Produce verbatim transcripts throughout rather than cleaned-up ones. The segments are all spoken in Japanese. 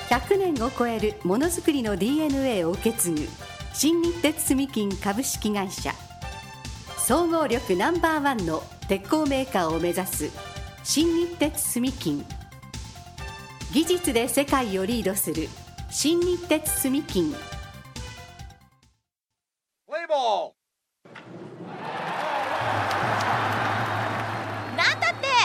ひゃくねんを超えるものづくりの ディーエヌエー を受け継ぐ新日鉄住金株式会社、総合力ナンバーワンの鉄鋼メーカーを目指す新日鉄住金、技術で世界をリードする新日鉄住金。 プレイボール。 なんだって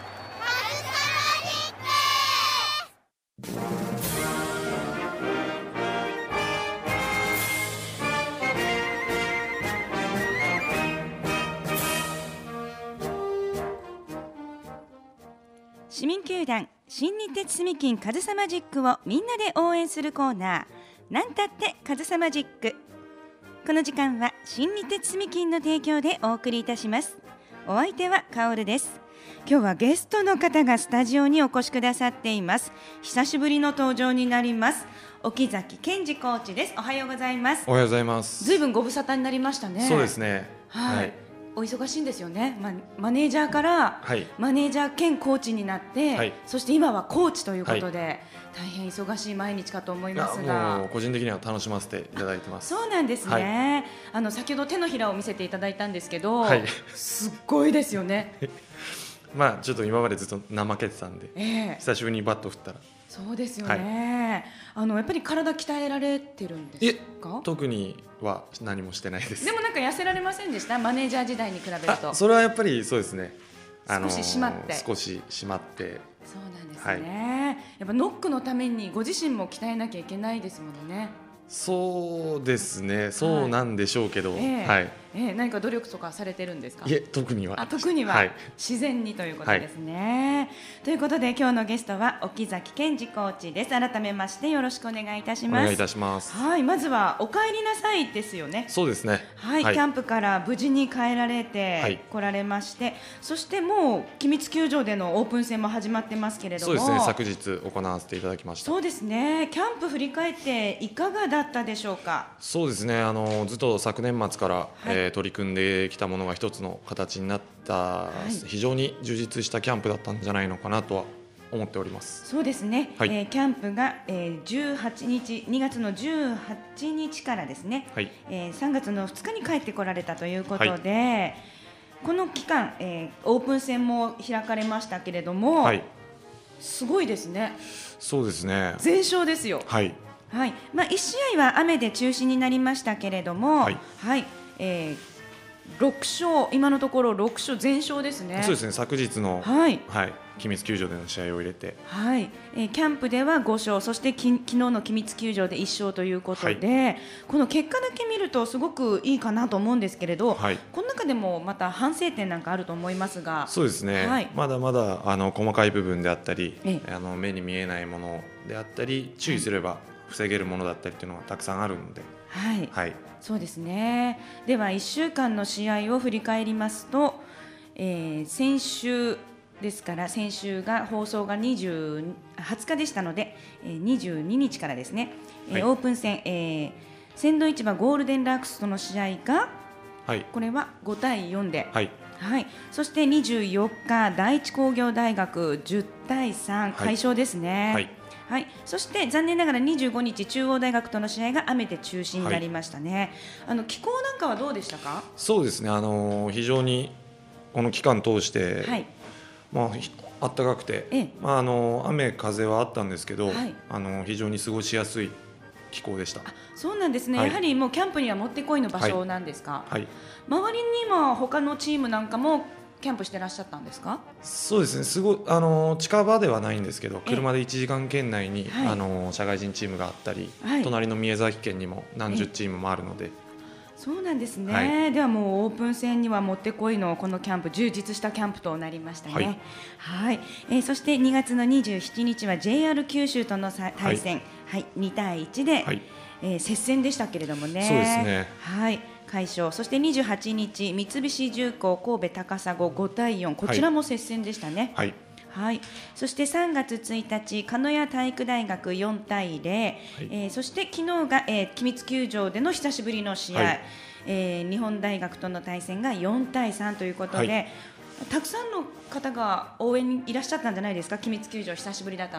市民球団新日鉄住金カズサマジックをみんなで応援するコーナー、なんたってカズサマジック。この時間は新日鉄住金の提供でお送りいたします。お相手はカオルです。今日はゲストの方がスタジオにお越しくださっています。久しぶりの登場になります。沖崎健二コーチです。おはようございます。 おはようございます。 ずいぶんご無沙汰になりましたね。 そうですね、 はい、 はい、 お忙しいんですよね。ま、マネージャーから、はい、マネージャー兼コーチになって、はい、そして今はコーチということで、はい、大変忙しい毎日かと思いますが、 もう個人的には楽しませていただいてます。 そうなんですね、はい、あの先ほど手のひらを見せていただいたんですけど、 はい、 すっごいですよねまあちょっと今までずっと怠けてたんで、えー、久しぶりにバット振ったら。 そうですよね、はい、あのやっぱり体鍛えられてるんですか？ 特には何もしてないです。 でもなんか痩せられませんでした？マネージャー時代に比べると。 それはやっぱりそうですね、 あのー、少し締まって少し締まって。 そうなんですね、はい、やっぱノックのためにご自身も鍛えなきゃいけないですもんね。 そうですね、そうなんでしょうけど、はい、えーはいえー、何か努力とかされてるんですか？ いえ、特には。 あ、特には、はい、自然にということですね、はい、ということで今日のゲストは沖崎健二コーチです。改めましてよろしくお願いいたします。 お願いいたします。 はい、まずはお帰りなさいですよね。 そうですね、 はい、はい、キャンプから無事に帰られて来られまして、はい、そしてもう君津球場でのオープン戦も始まってますけれども。 そうですね、昨日行わせていただきました。 そうですね、キャンプ振り返っていかがだったでしょうか？ そうですね、あのずっと昨年末から、はい、えー、取り組んできたものが一つの形になった、はい、非常に充実したキャンプだったんじゃないのかなとは思っております。 そうですね、はい、えー、キャンプが、えー、じゅうはちにちにがつのじゅうはちにちからですね、はい、えー、さんがつのふつかに帰ってこられたということで、はい、この期間、えー、オープン戦も開かれましたけれども、はい、すごいですね。 そうですね、 全勝ですよ。 はい、 はい、まあ、いち試合は雨で中止になりましたけれども、はい、はい、えー、ろく勝、今のところろく勝全勝ですね。 そうですね、昨日の、はいはい、君津球場での試合を入れて、はい、 えー、キャンプではご勝、そしてき昨日の君津球場でいっ勝ということで、はい、この結果だけ見るとすごくいいかなと思うんですけれど、はい、この中でもまた反省点なんかあると思いますが。 そうですね、はい、まだまだあの細かい部分であったり、あの目に見えないものであったり、注意すれば防げるものだったりというのがたくさんあるので、 はい、はい、そうですね。ではいっしゅうかんの試合を振り返りますと、えー、先週ですから、先週が放送がにじゅう、はつかでしたので、えー、にじゅうににちからですね、はい、えー、オープン戦、えー、仙台市場ゴールデンラークスとの試合が、はい、これはごたいよんで、はいはい、そしてにじゅうよっか第一工業大学じゅったいさん快勝ですね、はいはい、そして残念ながらにじゅうごにち中央大学との試合が雨で中止になりましたね、はい、あの気候なんかはどうでしたか？ そうですね、あの非常にこの期間通して、はい、まあ、暖かくて、ええ、まあ、あの雨風はあったんですけど、はい、あの非常に過ごしやすい気候でした。 あ、そうなんですね、はい、やはりもうキャンプにはもってこいの場所なんですか？はいはい、周りにも他のチームなんかもキャンプしてらっしゃったんですか？ そうですね、すごいあの近場ではないんですけど、車でいちじかん圏内に、はい、あの社会人チームがあったり、はい、隣の宮崎県にも何十チームもあるので。 そうなんですね、はい、ではもうオープン戦にはもってこいのこのキャンプ、充実したキャンプとなりましたね、はいはい、えー、そしてにがつのにじゅうしちにちは ジェイアール 九州との対戦、はいはい、にたいいちで、はい、えー、接戦でしたけれどもね。 そうですね、 はい、快勝。そしてにじゅうはちにち三菱重工神戸高砂ごたいよん、こちらも接戦でしたね、はいはい、そしてさんがつついたち鹿屋体育大学よんたいゼロ、はい、えー、そして昨日が、えー、君津球場での久しぶりの試合、はい、えー、日本大学との対戦がよんたいさんということで、はい、たくさんの方が応援にいらっしゃったんじゃないですか？君津球場久しぶりだったので。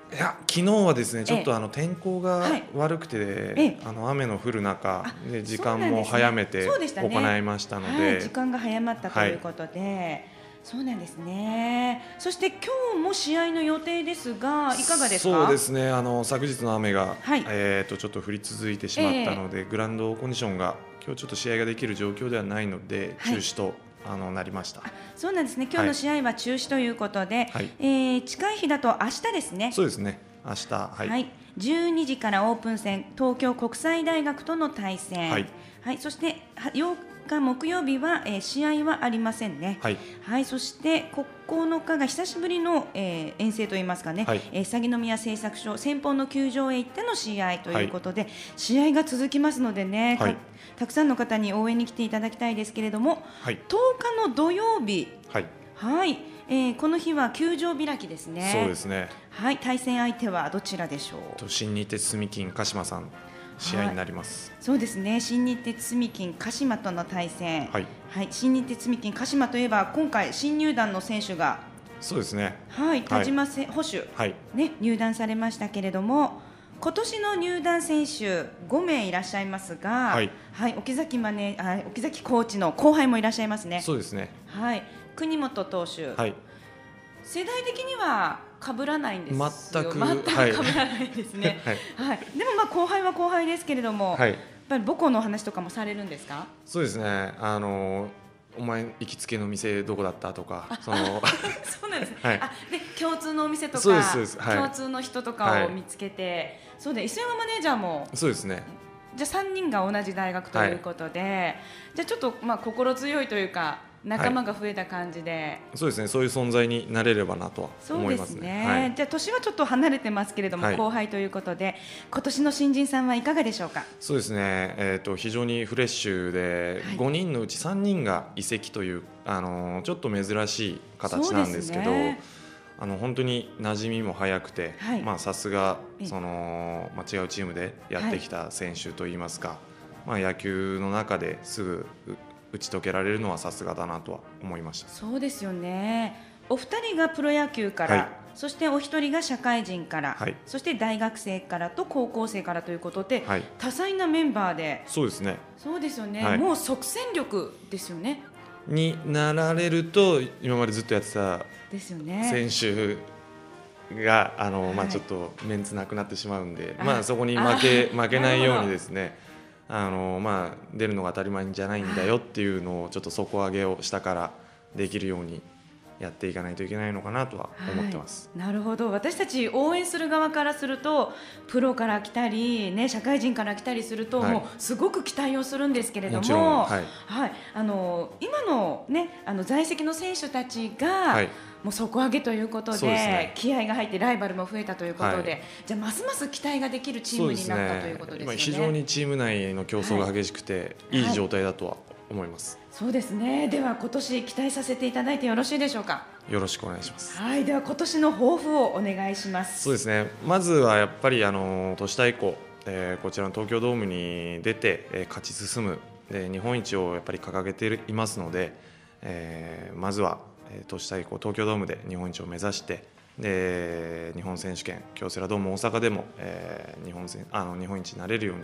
いや昨日はですねちょっとあの天候が悪くて、ええ、あの雨の降る中で時間も早めて行いましたので、 ねはい、時間が早まったということで、はい、そうなんですね。そして今日も試合の予定ですがいかがですか？ そうですねあの昨日の雨が、はいえー、とちょっと降り続いてしまったので、えー、グラウンドコンディションが今日ちょっと試合ができる状況ではないので、はい、中止とあのなりました。 そうなんですね。今日の試合は中止ということで、はいえー、近い日だと明日ですね。 そうですね明日、はいはい、じゅうにじからオープン戦東京国際大学との対戦、はいはい、そしてようか木曜日は、えー、試合はありませんね。はい、はい、そしてここのかが久しぶりの、えー、遠征といいますかね、はいえー、鷺宮製作所先方の球場へ行っての試合ということで、はい、試合が続きますのでね、はい、たくさんの方に応援に来ていただきたいですけれども、はい、とおかの土曜日、はいはいえー、この日は球場開きですね。 そうですね、 はい、対戦相手はどちらでしょう？ 新日鉄住金鹿島さん試合になります、 はい、そうですね新日鉄住金鹿島との対戦、はいはい、新日鉄住金鹿島といえば今回新入団の選手がそうですね、 はい、田島せ、はい、捕手、はいね、入団されましたけれども今年の入団選手ごめいいらっしゃいますが、はいはい、沖崎マネあ沖崎コーチの後輩もいらっしゃいますね。 そうですね、 はい、国本投手、はい、世代的には被らないんですよ。 全く全く被らないですね、はいはい、でもまあ後輩は後輩ですけれども、はい、やっぱり母校の話とかもされるんですか？ そうですねあのお前行きつけの店どこだったとかそのそうなんですね、はい、あで共通のお店とか、はい、共通の人とかを見つけて、はい、そうで磯山マネージャーもそうですねじゃあさんにんが同じ大学ということで、はい、じゃあちょっとまあ心強いというか仲間が増えた感じで、はい、 そうですねそういう存在になれればなとは思いますね。 そうですね、はい、じゃあ年はちょっと離れてますけれども、はい、後輩ということで今年の新人さんはいかがでしょうか？ そうですね、えー、と非常にフレッシュで、はい、ごにんのうちさんにんが移籍という、あのー、ちょっと珍しい形なんですけどあの本当に馴染みも早くて、はいまあ、さすがその、まあ、違うチームでやってきた選手といいますか、はいまあ、野球の中ですぐ打ち解けられるのはさすがだなとは思いました。 そうですよね。お二人がプロ野球から、はい、そしてお一人が社会人から、はい、そして大学生からと高校生からということで、はい、多彩なメンバーでそうですねそうですよね、はい、もう即戦力ですよねになられると今までずっとやってた選手があの、まあ、ちょっとメンツなくなってしまうんで、まあ、そこに負け、負けないようにですねあのまあ、出るのが当たり前じゃないんだよっていうのをちょっと底上げを下からできるようにやっていかないといけないのかなとは思ってます、 はい、なるほど。私たち応援する側からするとプロから来たり、ね、社会人から来たりすると、はい、もうすごく期待をするんですけれども、もはいはい、あの今の、ね、あの在籍の選手たちが、はいもう底上げということ で, で、ね、気合が入ってライバルも増えたということで、はい、じゃあますます期待ができるチームになったということですよね。 非常にチーム内の競争が激しくて、はい、いい状態だとは思います、 はい、そうですね。では今年期待させていただいてよろしいでしょうか？ よろしくお願いします。 はい、では今年の抱負をお願いします。 そうですねまずはやっぱりあの都市対抗、えー、こちらの東京ドームに出て、えー、勝ち進むで日本一をやっぱり掲げていますので、えー、まずは都市対抗東京ドームで日本一を目指してで日本選手権京セラドーム大阪でも、えー、日本戦あの日本一になれるように、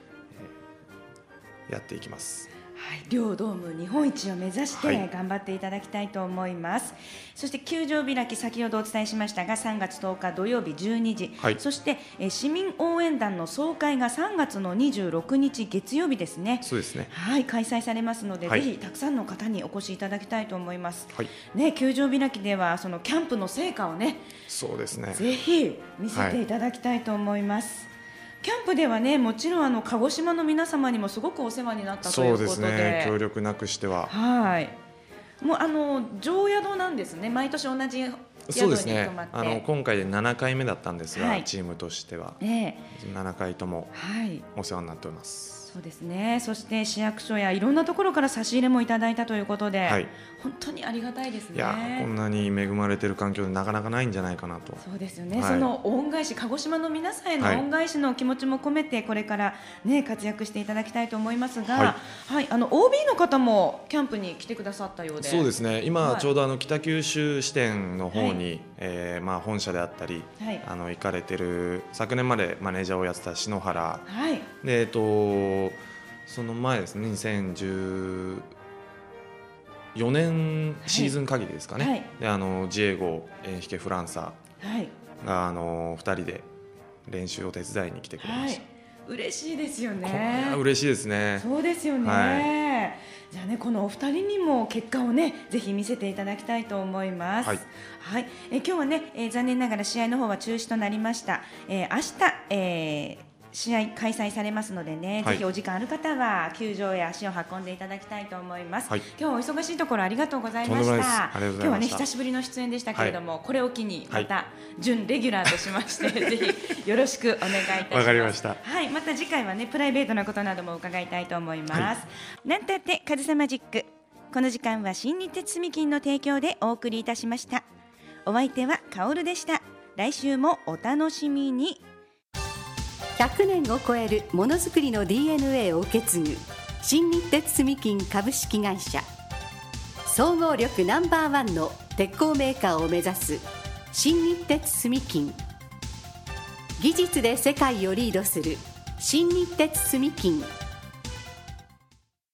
えー、やっていきます。 はい、両ドーム日本一を目指して頑張っていただきたいと思います、はい、そして球場開き先ほどお伝えしましたがさんがつとおか土曜日じゅうにじ、はい、そしてえ市民応援団の総会がさんがつのにじゅうろくにち月曜日ですね。 そうですね、 はい、開催されますので、はい、ぜひたくさんの方にお越しいただきたいと思います、はいね、球場開きではそのキャンプの成果をねそうですねぜひ見せていただきたいと思います、はいキャンプではねもちろんあの鹿児島の皆様にもすごくお世話になったということで、そうですね協力なくしてははいもうあの常宿なんですね。毎年同じ宿に泊まって。 そうですねあの今回でななかいめだったんですが、はい、チームとしては、えー、ななかいともお世話になっております。 そうですね。そして市役所やいろんなところから差し入れもいただいたということで、はい、本当にありがたいですね。 いやこんなに恵まれている環境でなかなかないんじゃないかなと。 そうですよね、はい、その恩返し、鹿児島の皆さんへの恩返しの気持ちも込めてこれから、ね、活躍していただきたいと思いますが、はいはい、あの オービー の方もキャンプに来てくださったようで。 そうですね、今ちょうどあの北九州支店の方に、はい、えーまあ、本社であったり、はい、あの行かれてる昨年までマネージャーをやってた篠原、はい、で、えっと、その前ですねにせんじゅうよねんシーズン限りですかね、はい、であのジエゴ、エンヒケ・フランサがあのふたりで練習を手伝いに来てくれました。はい、 嬉しいですよね。 嬉しいですね。 そうですよね、はい、じゃあね、このお二人にも結果をねぜひ見せていただきたいと思います。はい、はい、え今日はね、えー、残念ながら試合の方は中止となりました。えー、明日、えー試合開催されますのでね、はい、ぜひお時間ある方は球場へ足を運んでいただきたいと思います。はい、今日はお忙しいところありがとうございました。今日はね久しぶりの出演でしたけれども、はい、これを機にまた準レギュラーとしまして、はい、ぜひよろしくお願いいたします。 わかりました。 はい、また次回はねプライベートなことなども伺いたいと思います。はい、なんたってかずさマジック、この時間は新日鉄住金の提供でお送りいたしました。お相手はカオルでした。来週もお楽しみに。 ひゃくねんを超えるものづくりの ディーエヌエー を受け継ぐ新日鉄住金株式会社、総合力ナンバーワンの鉄鋼メーカーを目指す新日鉄住金、技術で世界をリードする新日鉄住金。